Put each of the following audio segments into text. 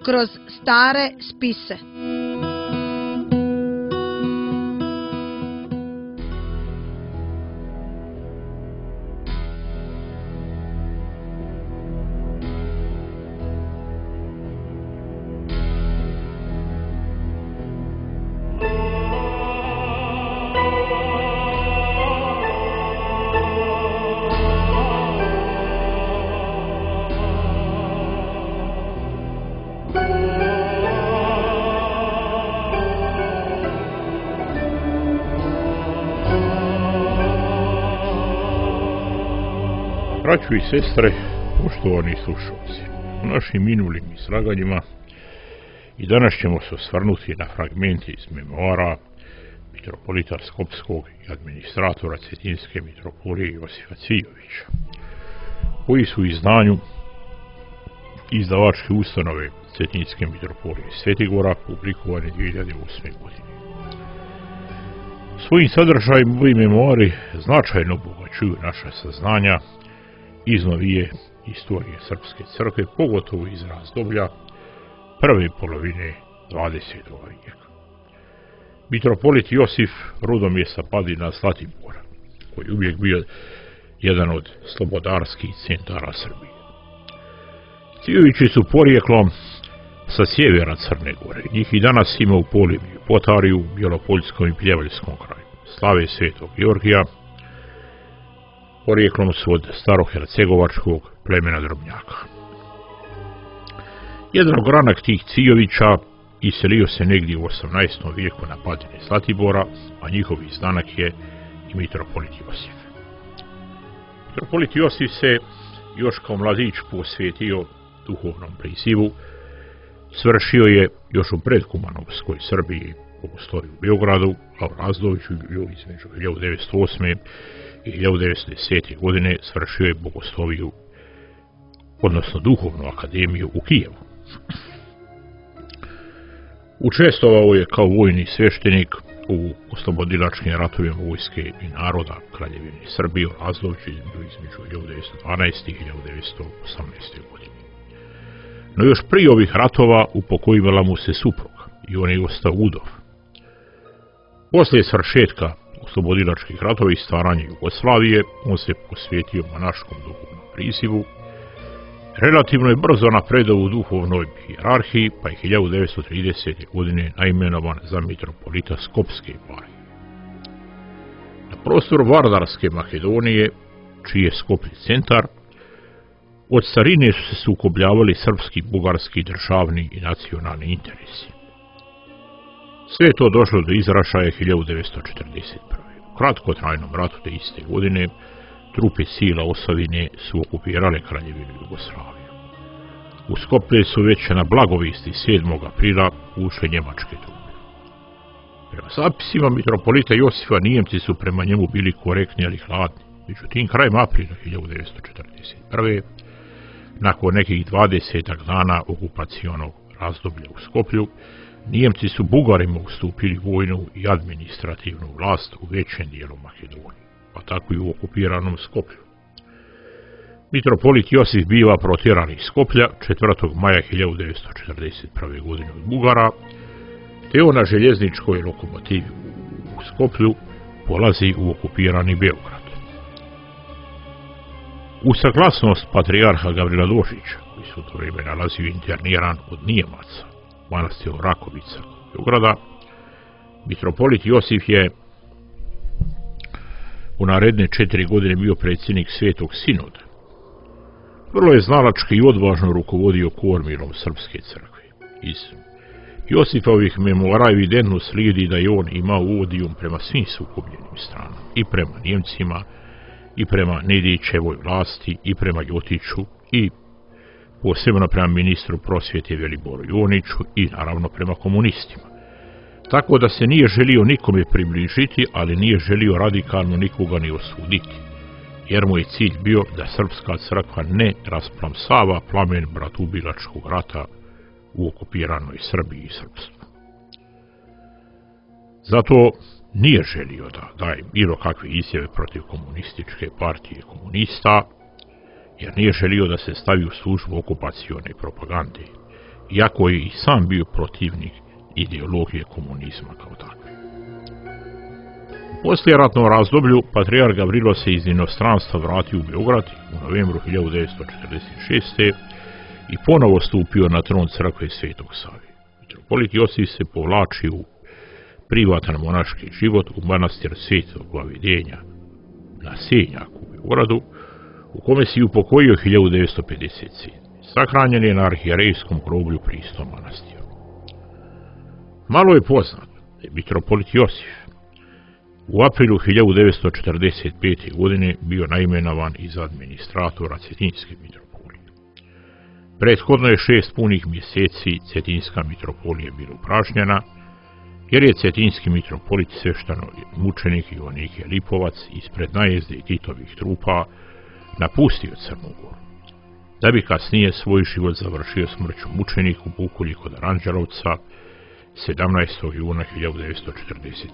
kroz stare spise. Braćo i sestre, poštovani slušalci, u našim minulim izlaganjima i danas ćemo se osvrnuti na fragmente iz memoara mitropolita Skopskog i administratora Cetinske mitropolije Josifa Cvijovića, koji su u izdanju izdavačke ustanove Cetinske mitropolije Svetigora publikovani 2008. godine. Svojim sadržajem ovi memoari značajno obogaćuju naša saznanja iz novije istorije Srpske crkve, pogotovo iz razdoblja prve polovine 20. vijeka. Mitropolit Josif rodom je sa Padina Zlatibora, koji je uvijek bio jedan od slobodarskih centara Srbije. Cvijovići su porijeklom sa sjevera Crne Gore. Njih i danas ima u Polivlju, Potariju, Bjelopoljskom i Pljevaljskom kraju. Slave Svetog Georgija. Porijeklom su od starohercegovačkog plemena Drobnjaka. Jedan ogranak tih Cvijovića iselio se negdje u 18. vijeku na Padine Zlatibora, a njihov izdanak je i mitropolit Josif. Mitropolit Josif se još kao mladić posvetio duhovnom prizivu. Svršio je još u predkumanovskoj Srbiji bogosloviju u Beogradu, a u Razdoviću između 1908. i 1910. godine svršio je bogosloviju, odnosno duhovnu akademiju u Kijevu. Učestvovao je kao vojni sveštenik u oslobodilačkim ratovima vojske i naroda Kraljevine Srbije u Razdoviću između 1912. i 1918. godine. No još prije ovih ratova upokojivala mu se supruga i on je ostao udov. Poslije svršetka oslobodilačkih ratova i stvaranja Jugoslavije, on se posvetio monaškom duhovnom prizivu. Relativno je brzo napredao u duhovnoj hijerarhiji, pa je 1930. godine naimenovan za mitropolita Skopske eparhije. Na prostoru Vardarske Makedonije, čiji je Skoplje centar, od starine su se sukobljavali srpski, bugarski, državni i nacionalni interesi. Sve je to došlo do izražaja 1941. U kratkotrajnom ratu te iste godine trupe sila Osavine su okupirale Kraljevinu Jugoslaviju. U Skoplje su već na blagovesti 7. aprila ušle njemačke trupe. Prema zapisima mitropolita Josifa Nijemci su prema njemu bili korektni ali hladni. Međutim, krajem aprila 1941. nakon nekih 20 dana okupacionog razdoblja u Skoplju, Nijemci su Bugarima ustupili vojnu i administrativnu vlast u većem dijelu Makedonije, pa tako i u okupiranom Skoplju. Mitropolit Josif biva protjeran iz Skoplja 4. maja 1941. godine od Bugara, te on na željezničkoj lokomotivi u Skoplju polazi u okupirani Beograd. U saglasnost patrijarha Gavrila Dožića, koji se u to vrijeme nalazio interniran od Nijemaca, manastiru Rakovica Beograda, mitropolit Josif je u naredne 4 godine bio predsjednik Svetog Sinoda. Vrlo je znalački i odvažno rukovodio kormilom Srpske crkve. Iz Josifovih memoara evidentno slijedi da je on imao odijum prema svim sukobljenim stranama, i prema Nijemcima, i prema Nedićevoj vlasti, i prema Ljotiću, i posebno prema ministru prosvjete Veliboru Joniću i naravno prema komunistima. Tako da se nije želio nikome približiti, ali nije želio radikalno nikoga ni osuditi, jer mu je cilj bio da Srpska crkva ne rasplamsava plamen bratoubilačkog rata u okupiranoj Srbiji i Srpstvu. Zato nije želio da daje bilo kakve izjave protiv komunističke partije komunista, jer nije želio da se stavi u službu okupacione propagande iako je i sam bio protivnik ideologije komunizma kao takve. U poslijeratnom razdoblju patrijarh Gavrilo se iz inostranstva vratio u Beograd u novembru 1946. i ponovo stupio na tron crkve Svetog Save. Mitropolit Josif se povlači u privatan monaški život u manastir Svetog Vavidenja na Senjaku u Beogradu, u kome se upokojio 1957. Sahranjen je na arhijerejskom groblju pri istom manastiru. Malo je poznato da je mitropolit Josif u aprilu 1945. godine bio naimenovan iz administratora Cetinjske mitropolije. Prethodno je 6 punih mjeseci Cetinjska mitropolija bila upražnjena, jer je cetinjski mitropolit svešteno mučenik Ivonike Lipovac ispred najezde Titovih trupa napustio Crnu Goru, da bi kasnije svoj život završio smrću mučeniku u Bukulji kod Aranđelovca 17. juna 1945.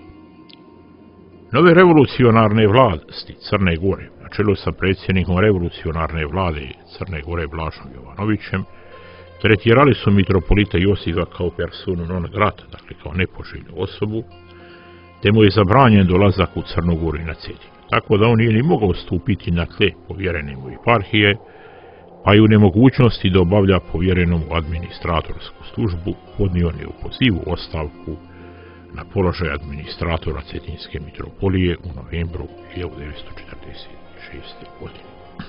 Nove revolucionarne vlasti Crne Gore, na čelu sa predsjednikom revolucionarne vlade Crne Gore Blažom Jovanovićem, tretirali su mitropolita Josifa kao personu non grata, dakle kao nepoželjnu osobu, te mu je zabranjen dolazak u Crnu Goru i na Cetinju, tako da on nije ni mogao stupiti na tle povjerene mu eparhije, pa i u nemogućnosti da obavlja povjerenom administratorsku službu podnio je u pozivu ostavku na položaj administratora Cetinjske mitropolije u novembru 1946. godine.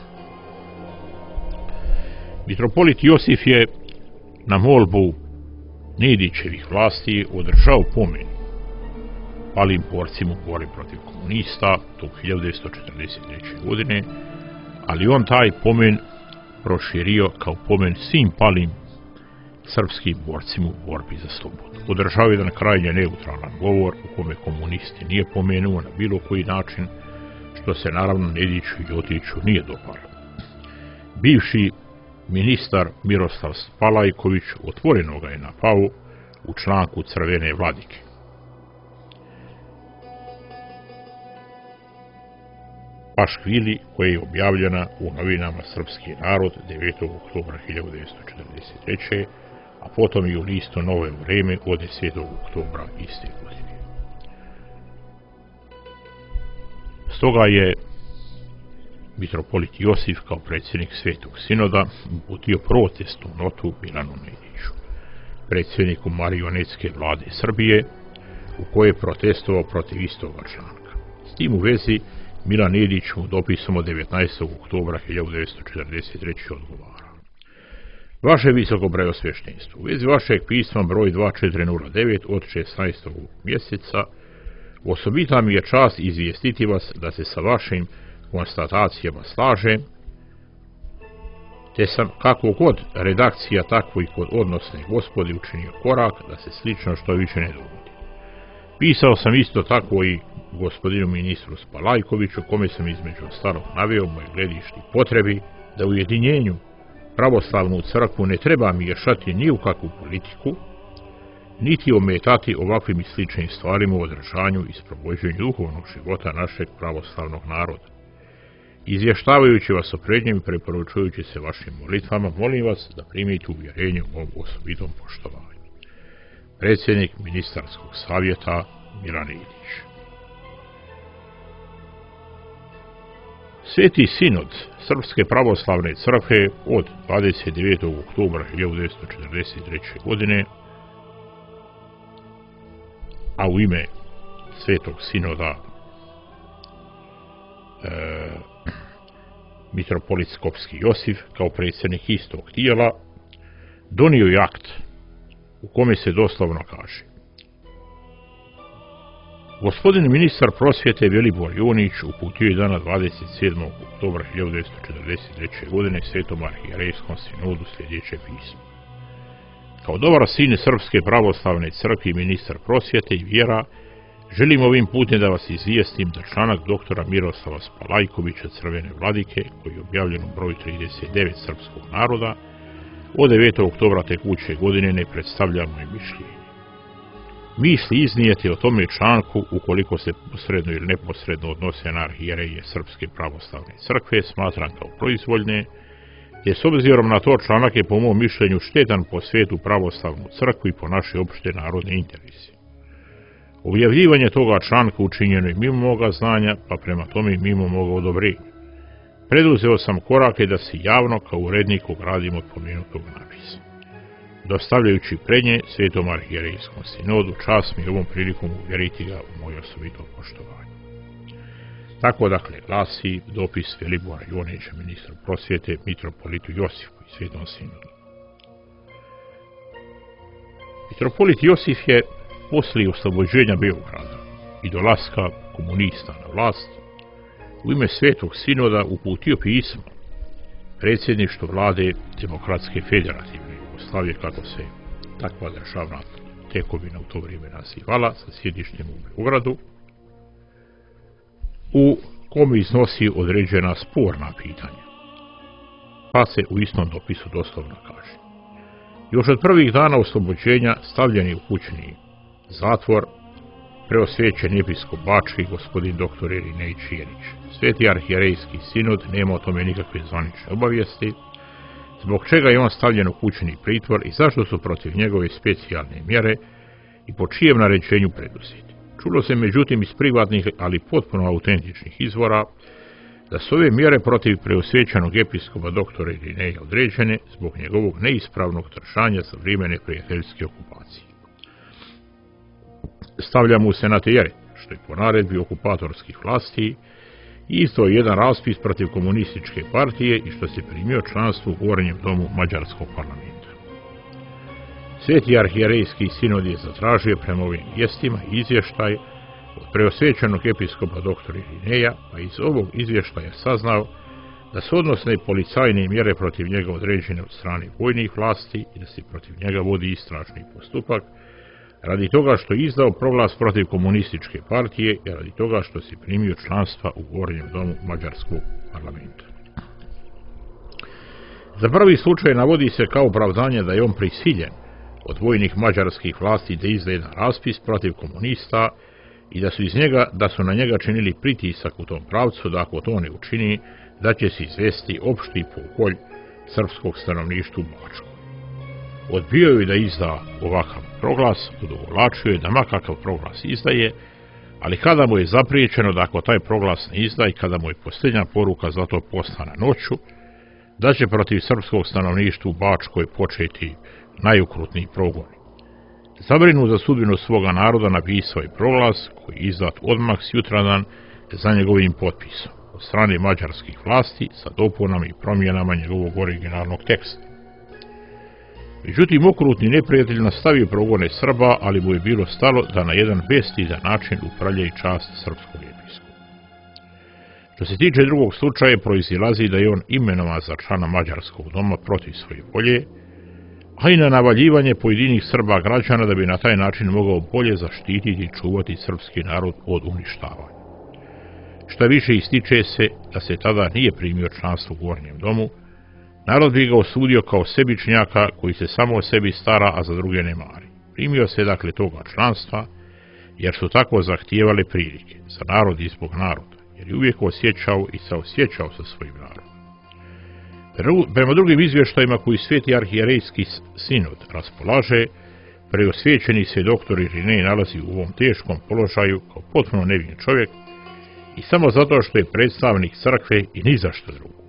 Mitropolit Josif je na molbu Nedićevih vlasti održao pomen palim borcima u borbi protiv komunista tog 1943. godine, ali on taj pomen proširio kao pomen svim palim srpskim borcima u borbi za slobodu. Održao je jedan krajnje neutralan govor u kome komunisti nije pomenuo na bilo koji način, što se naravno Nediću i Ljotiću nije dopalo. Bivši ministar Miroslav Spalajković otvoreno ga je napao u članku Crvene vladike. Paškvili, koja je objavljena u novinama Srpski narod 9. oktobra 1943. a potom i u listu Nove vreme od 10. oktobra iste godine. Stoga je mitropolit Josif kao predsjednik Svetog sinoda uputio protestnu notu Milanu Nediću, predsjedniku marionetske vlade Srbije, u kojoj je protestovao protiv istoga članka. S tim u vezi Milan Nedić mu dopisom od 19. oktobra 1943. odgovara: Vaše visoko preosveštenstvo, u vezi vašeg pisma broj 2409 od 16. mjeseca, osobita mi je čast izvijestiti vas da se sa vašim konstatacijama slažem, te sam kako god redakcija, tako i kod odnosne gospodi učinio korak da se slično što više ne dogodi. Pisao sam isto tako i gospodinu ministru Spalajkoviću, kome sam između ostalog naveo moje gledište i potrebi da ujedinjenju pravoslavnu crkvu ne treba miješati ni u kakvu politiku, niti ometati ovakvim i sličnim stvarima u održanju i sprovođenju duhovnog života našeg pravoslavnog naroda. Izvještavajući vas o prednjem i preporučujući se vašim molitvama, molim vas da primite uvjerenje u ovom osobitom poštovanju. Predsjednik ministarskog savjeta Milan Nedić. Sveti sinod Srpske pravoslavne crkve od 29. oktobra 1943. godine, a u ime Svetog sinoda mitropolit Skopski Josif kao predsjednik istog tijela, donio je akt u kome se doslovno kaže: Gospodin ministar prosvjete Velibor Jonić uputio je dana 27. oktobra 1943. godine Svetom arhijerejskom sinodu sljedeće pismo. Kao dobar sin Srpske pravoslavne crkve i ministar prosvjete i vjera, želim ovim putem da vas izvijestim da članak doktora Miroslava Spalajkovića Crvene vladike, koji je objavljen u broju 39 Srpskog naroda, od 9. oktobra tekuće godine ne predstavlja moje mišljenje. Misli iznijeti o tome članku, ukoliko se posredno ili neposredno odnose na arhijereje Srpske pravoslavne crkve, smatram kao proizvoljne, jer s obzirom na to članak je po mom mišljenju štetan po svetu pravoslavnu crkvu i po naše opšte narodne interese. Objavljivanje toga članka učinjeno je mimo moga znanja, pa prema tome mimo moga odobrenja. Preduzeo sam korake da se javno kao urednik ogradim od pomenutog napisa. Dostavljajući prednje Svetom arhijerejskom sinodu, čast mi ovom prilikom uvjeriti ga u moje osobito poštovanje. Tako dakle glasi dopis Filibora Jonića, ministru prosvjete, mitropolitu Josifu i Svetom sinodu. Mitropolit Josif je poslije oslobođenja Beograda i dolaska komunista na vlast u ime Svetog sinoda uputio pismo predsjedništvu vlade Demokratske federativne Jugoslavije, kako se takva državna tekovina u to vrijeme nazivala, sa sjedištem u Beogradu, u kome iznosi određena sporna pitanja. Pa se u istom dopisu doslovno kaže: još od prvih dana oslobođenja stavljen je u kućni zatvor preosvećen episkop Bački, gospodin dr. Irinej Čijenić. Sveti arhijerejski sinod nema o tome nikakve zvanične obavijesti, zbog čega je on stavljen u kućni pritvor i zašto su protiv njegove specijalne mjere i po čijem naređenju preduzeti. Čulo se međutim iz privatnih, ali potpuno autentičnih izvora, da su ove mjere protiv preosvećenog episkopa dr. Irineja određene zbog njegovog neispravnog držanja za vrijeme neprijateljske okupacije. Stavlja mu se na teret, što je po naredbi okupatorskih vlasti, i isto jedan raspis protiv komunističke partije i što se primio članstvo u Gornjem domu Mađarskog parlamenta. Sveti arhijerejski sinod je zatražio prema ovim vijestima izvještaj od preosvećenog episkopa dr. Irineja, pa iz ovog izvještaja saznao da su odnosne policajne mjere protiv njega određene od strane vojnih vlasti i da se protiv njega vodi istražni postupak, radi toga što je izdao proglas protiv komunističke partije i radi toga što se primio članstva u Gornjem domu Mađarskog parlamenta. Za prvi slučaj navodi se kao opravdanje da je on prisiljen od vojnih mađarskih vlasti da izda jedan raspis protiv komunista i da su na njega činili pritisak u tom pravcu da ako to ne učini, da će se izvesti opšti pokolj srpskog stanovništva u Bačku. Odbio je da izda ovakav proglas, odugovlačio je da makakav proglas izdaje, ali kada mu je zapriječeno da ako taj proglas ne izda i kada mu je posljednja poruka za to poslana noću, da će protiv srpskog stanovništva u Bačkoj početi najukrutniji progoni. Zabrinut za sudbinu svoga naroda napisao je proglas koji je izdat odmah sutradan za njegovim potpisom od strane mađarskih vlasti sa dopunama i promjenama njegovog originalnog teksta. Međutim, okrutni neprijatelj nastavio progone Srba, ali mu je bilo stalo da na jedan bestizan način upravlja i čast srpskog episkopa. Što se tiče drugog slučaja, proizilazi da je on imenovan za člana Mađarskog doma protiv svoje volje, a i na navaljivanje pojedinih Srba građana da bi na taj način mogao bolje zaštititi i čuvati srpski narod od uništavanja. Šta više, ističe se da se tada nije primio članstvo u Gornjem domu, narod bi ga osudio kao sebičnjaka koji se samo o sebi stara, a za druge ne mari. Primio se dakle toga članstva, jer su tako zahtijevale prilike za narod i zbog naroda, jer je uvijek osjećao i saosjećao sa svojim narodom. Prema drugim izvještajima koji Sveti arhijerejski sinod raspolaže, preosvećeni se dr. Irinej nalazi u ovom teškom položaju kao potpuno nevin čovjek i samo zato što je predstavnik crkve i ni za što drugo.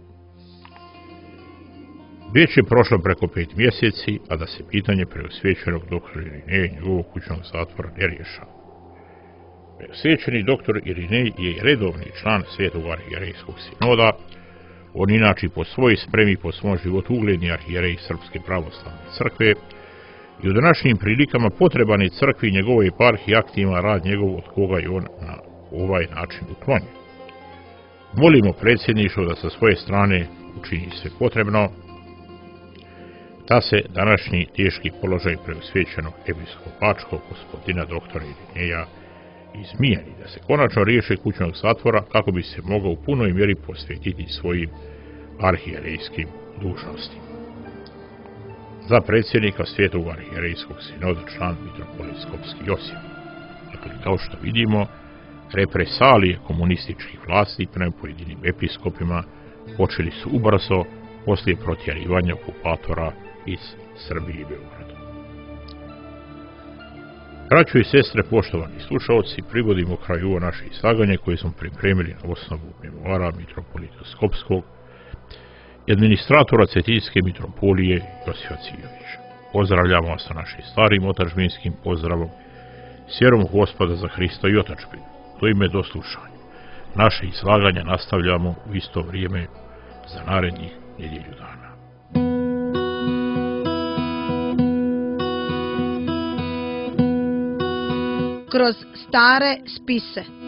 Već je prošlo preko 5 mjeseci, a da se pitanje preosvećenog dr. Irineja i njegovog kućnog zatvora ne rješava. Preosvećeni dr. Irinej je redovni član Svetog arhijerejskog sinoda. On inače po svojoj spremi, po svom životu ugledni arhijerej Srpske pravoslavne crkve i u današnjim prilikama potreban je crkvi i njegovoj eparhiji aktivan rad njegov od koga je on na ovaj način uklonjen. Molimo predsjedništvo da sa svoje strane učini sve potrebno da se današnji teški položaj preosvećenog episkopa Bačkog gospodina dr. Irineja izmijeni, da se konačno riješe kućnog zatvora kako bi se mogao u punoj mjeri posvetiti svojim arhijerejskim dužnostima. Za predsjednika Svetog arhijerejskog sinoda član mitropolit Skopski Josip. Dakle, kao što vidimo, represalije komunističkih vlasti prema pojedinim episkopima počeli su ubrzo poslije protjerivanja okupatora iz Srbije i Beograda. Braćo i sestre, poštovani slušalci, privodimo kraju ovo naše izlaganje koje smo pripremili na osnovu memoara mitropolita Skopskog i administratora Cetinjske mitropolije Josifa Ciljovića. Pozdravljamo vas sa našim starim otadžbinskim pozdravom, s vjerom u Gospoda za Hrista i otadžbinu. Do ime do slušanja. Naše izlaganje nastavljamo u isto vrijeme za narednih nedjelju dana. Kroz stare spise.